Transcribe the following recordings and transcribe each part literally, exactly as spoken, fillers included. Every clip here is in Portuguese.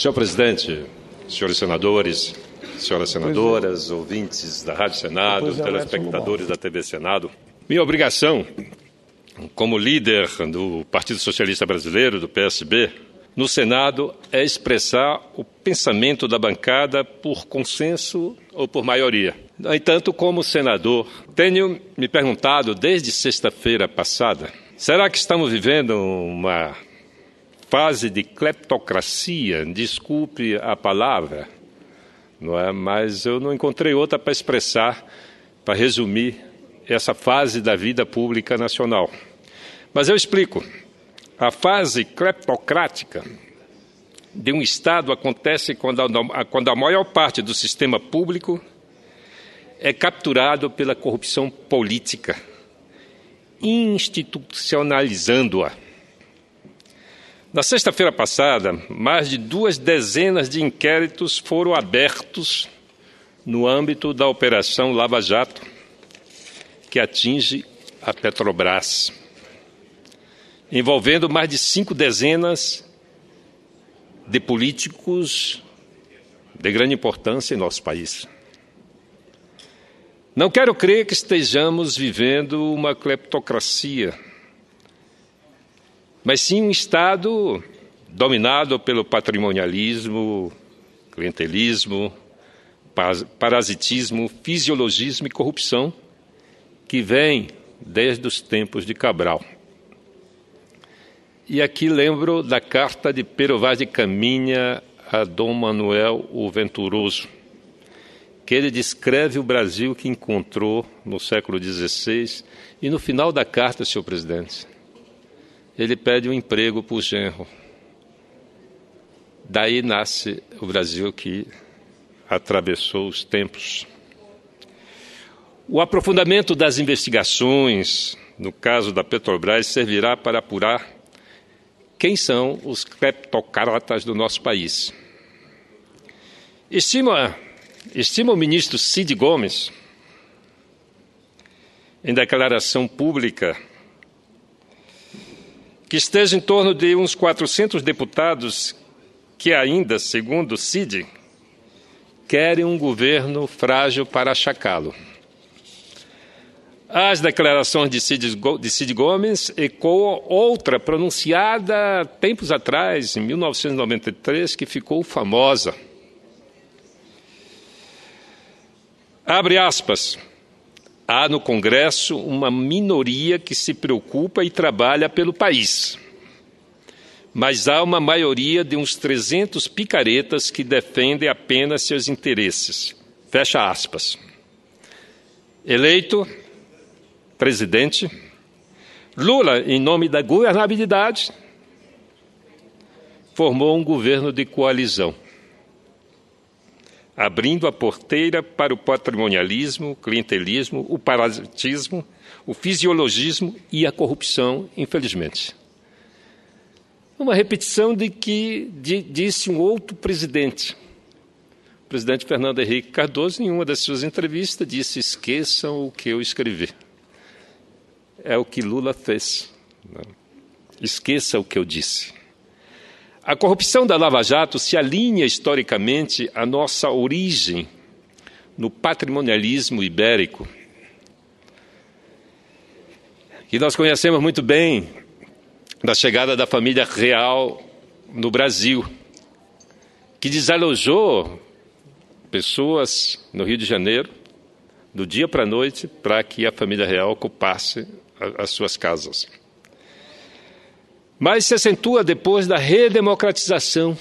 Senhor presidente, senhores senadores, senhoras senadoras, ouvintes da Rádio Senado, telespectadores da T V Senado, minha obrigação, como líder do Partido Socialista Brasileiro, do P S B, no Senado, é expressar o pensamento da bancada por consenso ou por maioria. No entanto, como senador, tenho me perguntado desde sexta-feira passada, será que estamos vivendo uma fase de cleptocracia? Desculpe a palavra, não é? Mas eu não encontrei outra para expressar, para resumir essa fase da vida pública nacional. Mas eu explico. A fase cleptocrática de um Estado acontece quando a, quando a maior parte do sistema público é capturado pela corrupção política, institucionalizando-a. Na sexta-feira passada, mais de duas dezenas de inquéritos foram abertos no âmbito da Operação Lava Jato, que atinge a Petrobras, envolvendo mais de cinco dezenas de políticos de grande importância em nosso país. Não quero crer que estejamos vivendo uma cleptocracia, mas sim um Estado dominado pelo patrimonialismo, clientelismo, parasitismo, fisiologismo e corrupção, que vem desde os tempos de Cabral. E aqui lembro da carta de Pero Vaz de Caminha a Dom Manuel o Venturoso, que ele descreve o Brasil que encontrou no século dezesseis, e no final da carta, senhor presidente, ele pede um emprego para o genro. Daí nasce o Brasil que atravessou os tempos. O aprofundamento das investigações, no caso da Petrobras, servirá para apurar quem são os cleptocratas do nosso país. Estima, estima o ministro Cid Gomes, em declaração pública, que esteja em torno de uns quatrocentos deputados que ainda, segundo Cid, querem um governo frágil para achacá-lo. As declarações de Cid, de Cid Gomes ecoam outra pronunciada tempos atrás, em mil novecentos e noventa e três, que ficou famosa. Abre aspas. Há no Congresso uma minoria que se preocupa e trabalha pelo país. Mas há uma maioria de uns trezentos picaretas que defendem apenas seus interesses. Fecha aspas. Eleito presidente, Lula, em nome da governabilidade, formou um governo de coalizão, abrindo a porteira para o patrimonialismo, o clientelismo, o parasitismo, o fisiologismo e a corrupção, infelizmente. Uma repetição de que de, disse um outro presidente. O presidente Fernando Henrique Cardoso, em uma das suas entrevistas, disse: esqueçam o que eu escrevi. É o que Lula fez. Esqueça o que eu disse. A corrupção da Lava Jato se alinha historicamente à nossa origem no patrimonialismo ibérico, que nós conhecemos muito bem da chegada da família real no Brasil, que desalojou pessoas no Rio de Janeiro, do dia para a noite, para que a família real ocupasse as suas casas. Mas se acentua depois da redemocratização.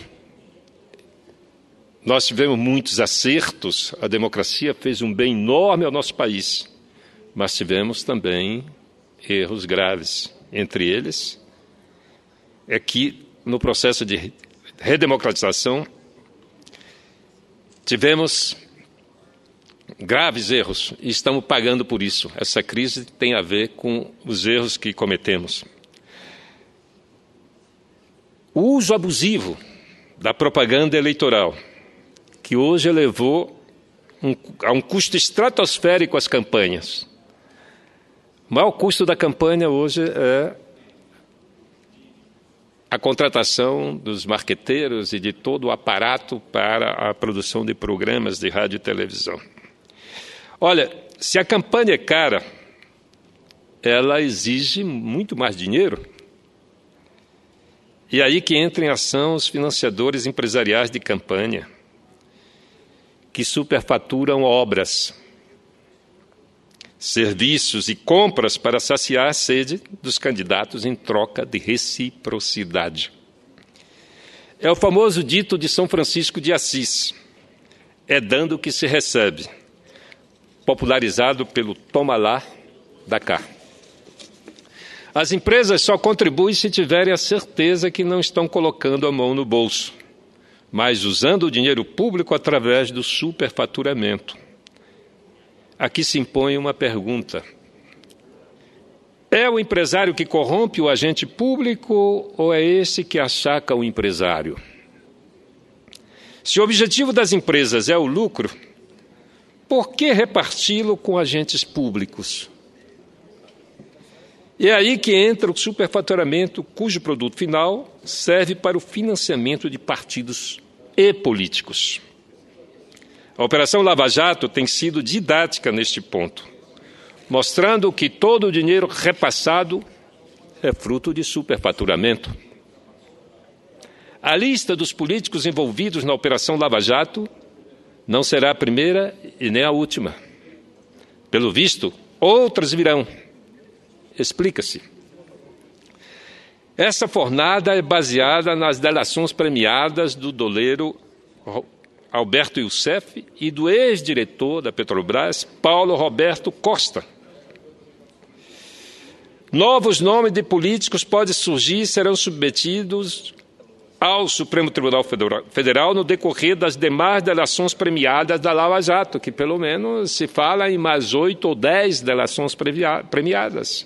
Nós tivemos muitos acertos, a democracia fez um bem enorme ao nosso país, mas tivemos também erros graves. Entre eles, é que no processo de redemocratização tivemos graves erros e estamos pagando por isso. Essa crise tem a ver com os erros que cometemos. O uso abusivo da propaganda eleitoral, que hoje elevou um, a um custo estratosférico as campanhas. O maior custo da campanha hoje é a contratação dos marqueteiros e de todo o aparato para a produção de programas de rádio e televisão. Olha, se a campanha é cara, ela exige muito mais dinheiro. E aí que entram em ação os financiadores empresariais de campanha, que superfaturam obras, serviços e compras para saciar a sede dos candidatos em troca de reciprocidade. É o famoso dito de São Francisco de Assis: é dando que se recebe, popularizado pelo toma lá, dá cá. As empresas só contribuem se tiverem a certeza que não estão colocando a mão no bolso, mas usando o dinheiro público através do superfaturamento. Aqui se impõe uma pergunta: é o empresário que corrompe o agente público ou é esse que achaca o empresário? Se o objetivo das empresas é o lucro, por que reparti-lo com agentes públicos? E é aí que entra o superfaturamento, cujo produto final serve para o financiamento de partidos e políticos. A Operação Lava Jato tem sido didática neste ponto, mostrando que todo o dinheiro repassado é fruto de superfaturamento. A lista dos políticos envolvidos na Operação Lava Jato não será a primeira e nem a última. Pelo visto, outras virão. Explica-se. Essa fornada é baseada nas delações premiadas do doleiro Alberto Youssef e do ex-diretor da Petrobras, Paulo Roberto Costa. Novos nomes de políticos podem surgir e serão submetidos ao Supremo Tribunal Federal no decorrer das demais delações premiadas da Lava Jato, que pelo menos se fala em mais oito ou dez delações premiadas.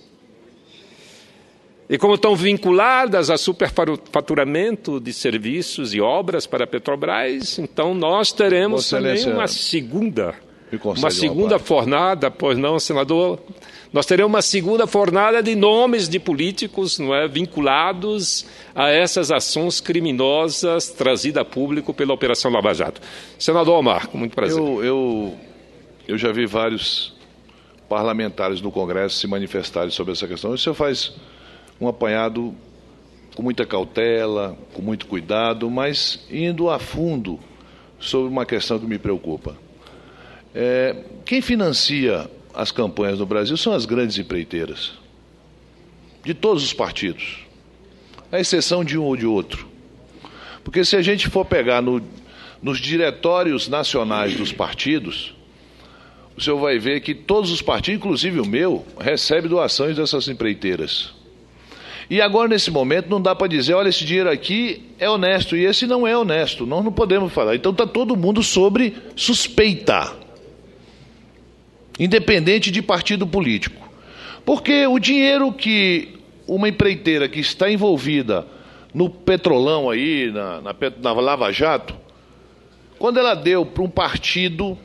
E como estão vinculadas a superfaturamento de serviços e obras para a Petrobras, então nós teremos também uma segunda, uma segunda fornada, pois não, senador? Nós teremos uma segunda fornada de nomes de políticos, não é, vinculados a essas ações criminosas trazidas a público pela Operação Lava Jato. Senador Omar, com muito prazer. Eu, eu, eu já vi vários parlamentares no Congresso se manifestarem sobre essa questão. O senhor faz um apanhado com muita cautela, com muito cuidado, mas indo a fundo sobre uma questão que me preocupa. É, quem financia as campanhas no Brasil são as grandes empreiteiras, de todos os partidos, à exceção de um ou de outro. Porque se a gente for pegar no, nos diretórios nacionais dos partidos, o senhor vai ver que todos os partidos, inclusive o meu, recebem doações dessas empreiteiras. E agora, nesse momento, não dá para dizer, olha, esse dinheiro aqui é honesto e esse não é honesto. Nós não podemos falar. Então está todo mundo sobre suspeita, independente de partido político. Porque o dinheiro que uma empreiteira que está envolvida no Petrolão aí, na, na, na Lava Jato, quando ela deu para um partido,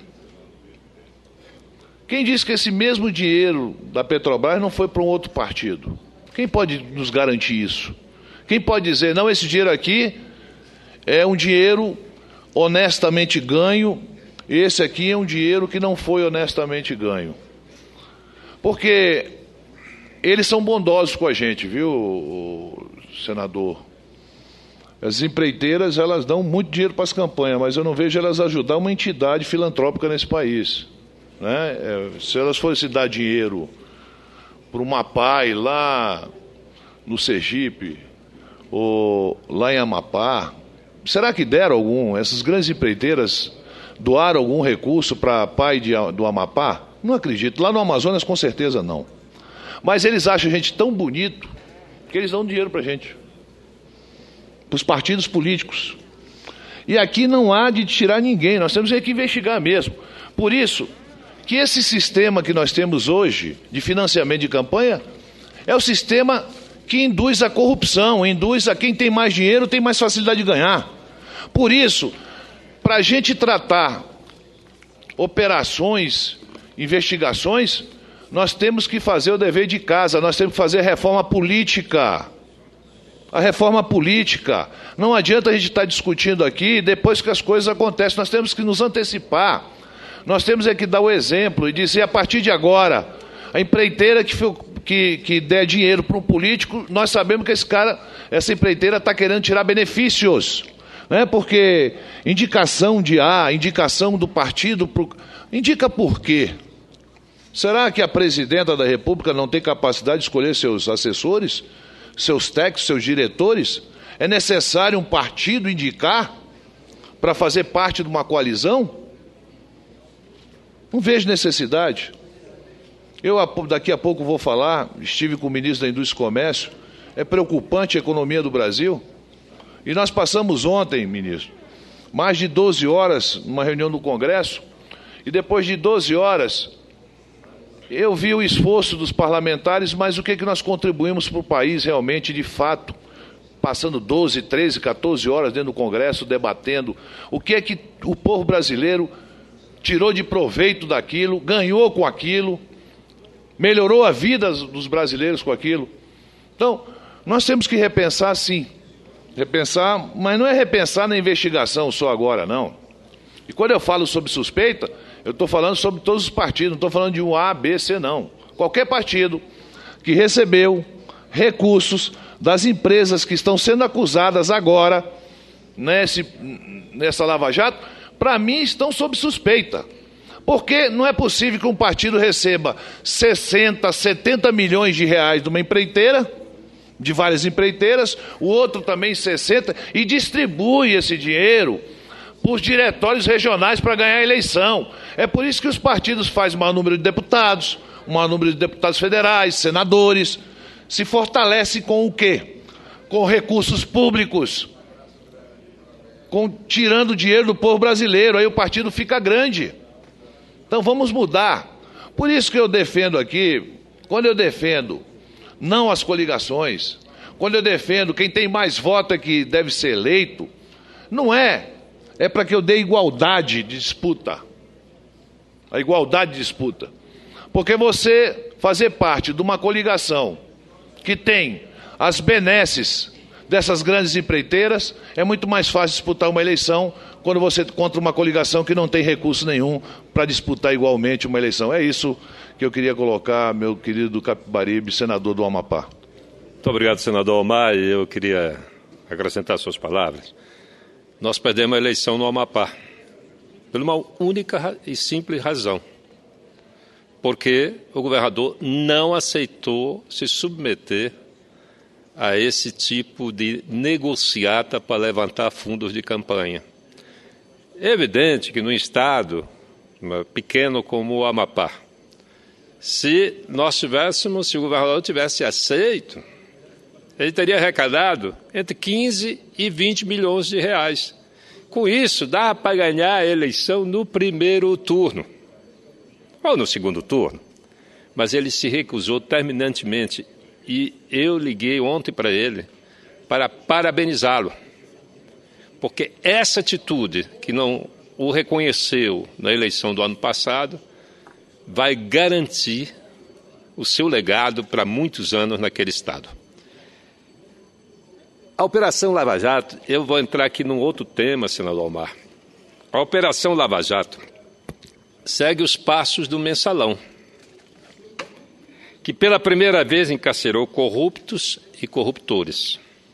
quem disse que esse mesmo dinheiro da Petrobras não foi para um outro partido? Quem pode nos garantir isso? Quem pode dizer, não, esse dinheiro aqui é um dinheiro honestamente ganho, esse aqui é um dinheiro que não foi honestamente ganho? Porque eles são bondosos com a gente, viu, senador? As empreiteiras, elas dão muito dinheiro para as campanhas, mas eu não vejo elas ajudar uma entidade filantrópica nesse país, né? É, se elas fossem dar dinheiro para uma P A I lá no Sergipe ou lá em Amapá, será que deram algum? Essas grandes empreiteiras doaram algum recurso para a P A I de, do Amapá? Não acredito. Lá no Amazonas, com certeza não. Mas eles acham a gente tão bonito que eles dão dinheiro para a gente, para os partidos políticos. E aqui não há de tirar ninguém, nós temos que investigar mesmo. Por isso que esse sistema que nós temos hoje de financiamento de campanha é o sistema que induz a corrupção, induz a quem tem mais dinheiro, tem mais facilidade de ganhar. Por isso, para a gente tratar operações, investigações, nós temos que fazer o dever de casa, nós temos que fazer reforma política. a reforma política. Não adianta a gente estar discutindo aqui depois que as coisas acontecem. Nós temos que nos antecipar. Nós temos é que dar o exemplo e dizer, a partir de agora, a empreiteira que, que, que der dinheiro para um político, nós sabemos que esse cara, essa empreiteira está querendo tirar benefícios. Né? Porque indicação de A, indicação do partido, pro... indica por quê? Será que a presidenta da República não tem capacidade de escolher seus assessores? Seus técnicos, seus diretores? É necessário um partido indicar para fazer parte de uma coalizão? Não vejo necessidade. Eu daqui a pouco vou falar, estive com o ministro da Indústria e Comércio, é preocupante a economia do Brasil. E nós passamos ontem, ministro, mais de doze horas numa reunião do Congresso, e depois de doze horas... eu vi o esforço dos parlamentares, mas o que, é que nós contribuímos para o país realmente, de fato, passando doze, treze, quatorze horas dentro do Congresso, debatendo o que é que o povo brasileiro tirou de proveito daquilo, ganhou com aquilo, melhorou a vida dos brasileiros com aquilo. Então, nós temos que repensar sim, repensar, mas não é repensar na investigação só agora, não. E quando eu falo sobre suspeita, eu estou falando sobre todos os partidos, não estou falando de um A, B, C, não. Qualquer partido que recebeu recursos das empresas que estão sendo acusadas agora, nesse, nessa Lava Jato, para mim estão sob suspeita. Porque não é possível que um partido receba sessenta, setenta milhões de reais de uma empreiteira, de várias empreiteiras, o outro também sessenta, e distribui esse dinheiro para os diretórios regionais para ganhar a eleição. É por isso que os partidos fazem maior número de deputados, um maior número de deputados federais, senadores, se fortalecem com o quê? Com recursos públicos, com, tirando dinheiro do povo brasileiro, aí o partido fica grande. Então vamos mudar. Por isso que eu defendo aqui, quando eu defendo não as coligações, quando eu defendo quem tem mais voto é que deve ser eleito, não é É para que eu dê igualdade de disputa. A igualdade de disputa. Porque você fazer parte de uma coligação que tem as benesses dessas grandes empreiteiras, é muito mais fácil disputar uma eleição quando você contra uma coligação que não tem recurso nenhum para disputar igualmente uma eleição. É isso que eu queria colocar, meu querido Capibaribe, senador do Amapá. Muito obrigado, senador Omar, e eu queria acrescentar suas palavras. Nós perdemos a eleição no Amapá, por uma única e simples razão, porque o governador não aceitou se submeter a esse tipo de negociata para levantar fundos de campanha. É evidente que no estado pequeno como o Amapá, se nós tivéssemos, se o governador tivesse aceito, ele teria arrecadado entre quinze e vinte milhões de reais. Com isso, dá para ganhar a eleição no primeiro turno, ou no segundo turno. Mas ele se recusou terminantemente e eu liguei ontem para ele para parabenizá-lo. Porque essa atitude, que não o reconheceu na eleição do ano passado, vai garantir o seu legado para muitos anos naquele estado. A Operação Lava Jato, eu vou entrar aqui num outro tema, senador Omar. A Operação Lava Jato segue os passos do Mensalão, que pela primeira vez encarcerou corruptos e corruptores.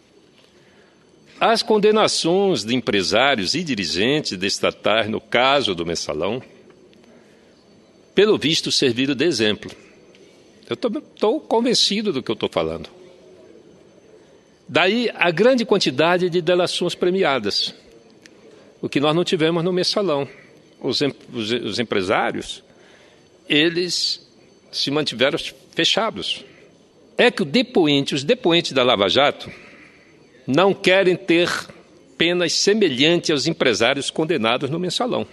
As condenações de empresários e dirigentes de estatais, no caso do Mensalão, pelo visto serviram de exemplo. Eu estou convencido do que eu estou falando. Daí a grande quantidade de delações premiadas, o que nós não tivemos no Mensalão. Os, os, os empresários, eles se mantiveram fechados. É que o depoente, os depoentes da Lava Jato não querem ter penas semelhantes aos empresários condenados no Mensalão.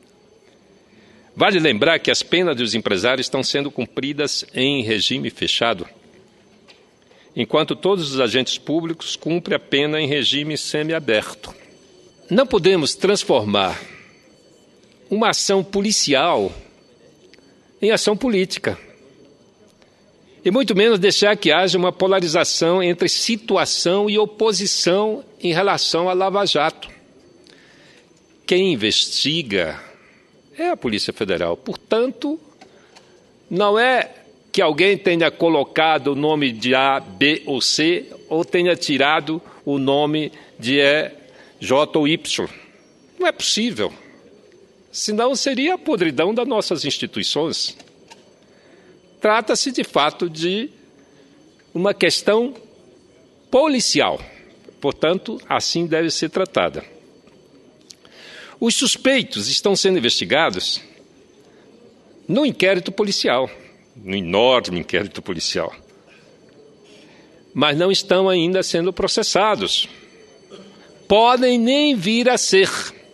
Vale lembrar que as penas dos empresários estão sendo cumpridas em regime fechado, enquanto todos os agentes públicos cumprem a pena em regime semiaberto. Não podemos transformar uma ação policial em ação política. e muito menos deixar que haja uma polarização entre situação e oposição em relação à Lava Jato. Quem investiga é a Polícia Federal. Portanto, não é que alguém tenha colocado o nome de A, B ou C, ou tenha tirado o nome de E, J ou Y. Não é possível. Senão seria a podridão das nossas instituições. Trata-se, de fato, de uma questão policial. Portanto, assim deve ser tratada. Os suspeitos estão sendo investigados no inquérito policial, no enorme inquérito policial. Mas não estão ainda sendo processados. Podem nem vir a ser,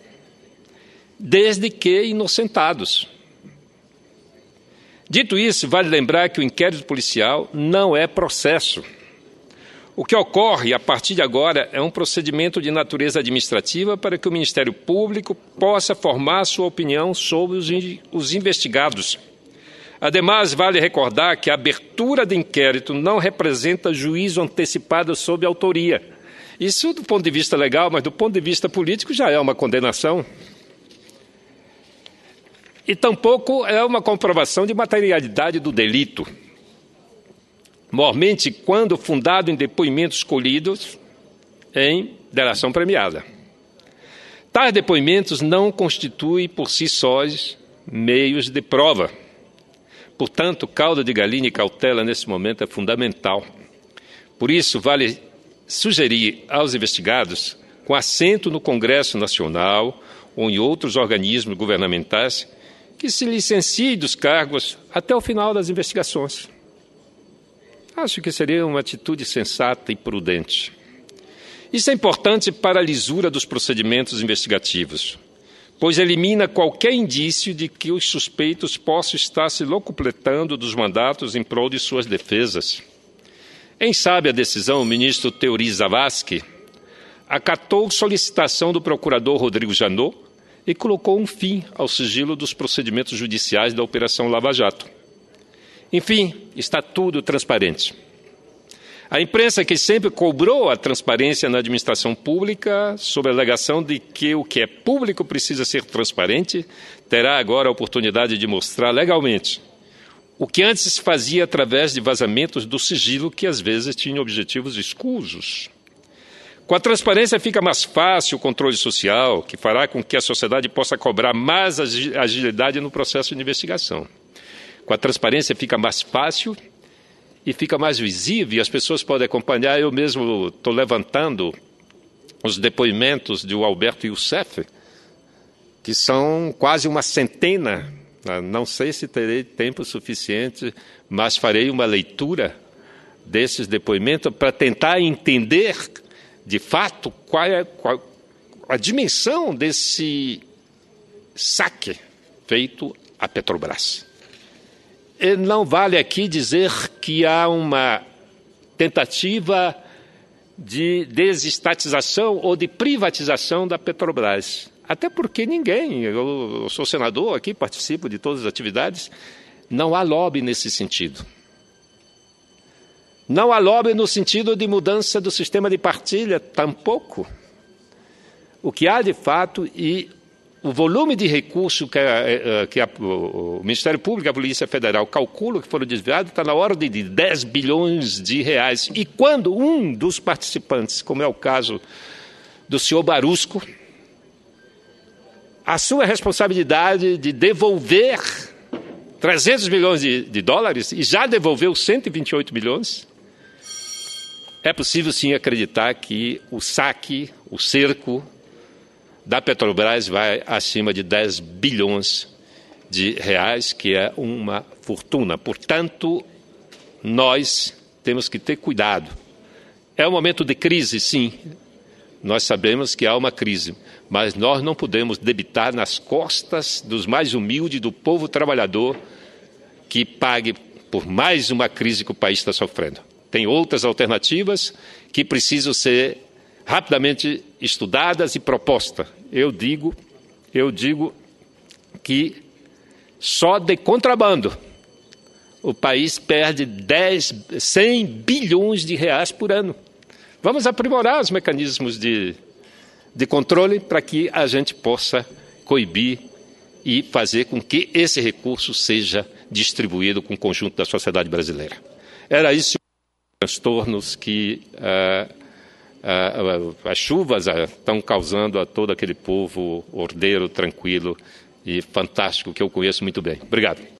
desde que inocentados. Dito isso, vale lembrar que o inquérito policial não é processo. O que ocorre a partir de agora é um procedimento de natureza administrativa para que o Ministério Público possa formar sua opinião sobre os, os investigados. Ademais, vale recordar que a abertura do inquérito não representa juízo antecipado sobre autoria. Isso do ponto de vista legal, mas do ponto de vista político já é uma condenação. E tampouco é uma comprovação de materialidade do delito. Mormente quando fundado em depoimentos colhidos em delação premiada. Tais depoimentos não constituem por si sós meios de prova. Portanto, caldo de galinha e cautela nesse momento é fundamental. Por isso, vale sugerir aos investigados, com assento no Congresso Nacional ou em outros organismos governamentais, que se licenciem dos cargos até o final das investigações. Acho que seria uma atitude sensata e prudente. Isso é importante para a lisura dos procedimentos investigativos, pois elimina qualquer indício de que os suspeitos possam estar se locupletando dos mandatos em prol de suas defesas. Em sábia decisão, o ministro Teori Zavascki acatou solicitação do procurador Rodrigo Janot e colocou um fim ao sigilo dos procedimentos judiciais da Operação Lava Jato. Enfim, está tudo transparente. A imprensa, que sempre cobrou a transparência na administração pública, sob a alegação de que o que é público precisa ser transparente, terá agora a oportunidade de mostrar legalmente o que antes se fazia através de vazamentos do sigilo que às vezes tinham objetivos escusos. Com a transparência fica mais fácil o controle social, que fará com que a sociedade possa cobrar mais agilidade no processo de investigação. Com a transparência fica mais fácil e fica mais visível, e as pessoas podem acompanhar. Eu mesmo estou levantando os depoimentos de Alberto Youssef, que são quase uma centena. Não sei se terei tempo suficiente, mas farei uma leitura desses depoimentos para tentar entender, de fato, qual é qual, a dimensão desse saque feito à Petrobras. E não vale aqui dizer que há uma tentativa de desestatização ou de privatização da Petrobras. Até porque ninguém, eu, eu sou senador aqui, participo de todas as atividades, não há lobby nesse sentido. Não há lobby no sentido de mudança do sistema de partilha, tampouco. O que há de fato, e o volume de recursos que, a, que a, o Ministério Público e a Polícia Federal calculam que foram desviados está na ordem de dez bilhões de reais. E quando um dos participantes, como é o caso do senhor Barusco, assume a responsabilidade de devolver trezentos milhões de, de dólares e já devolveu cento e vinte e oito milhões, é possível sim acreditar que o saque, o cerco da Petrobras vai acima de dez bilhões de reais, que é uma fortuna. Portanto, nós temos que ter cuidado. É um momento de crise, sim. Nós sabemos que há uma crise, mas nós não podemos debitar nas costas dos mais humildes, do povo trabalhador, que pague por mais uma crise que o país está sofrendo. Tem outras alternativas que precisam ser rapidamente estudadas e propostas. Eu digo, eu digo que só de contrabando o país perde dez, cem bilhões de reais por ano. Vamos aprimorar os mecanismos de, de controle para que a gente possa coibir e fazer com que esse recurso seja distribuído com o conjunto da sociedade brasileira. Era isso, transtornos que ah, ah, as chuvas ah, estão causando a todo aquele povo ordeiro, tranquilo e fantástico que eu conheço muito bem. Obrigado.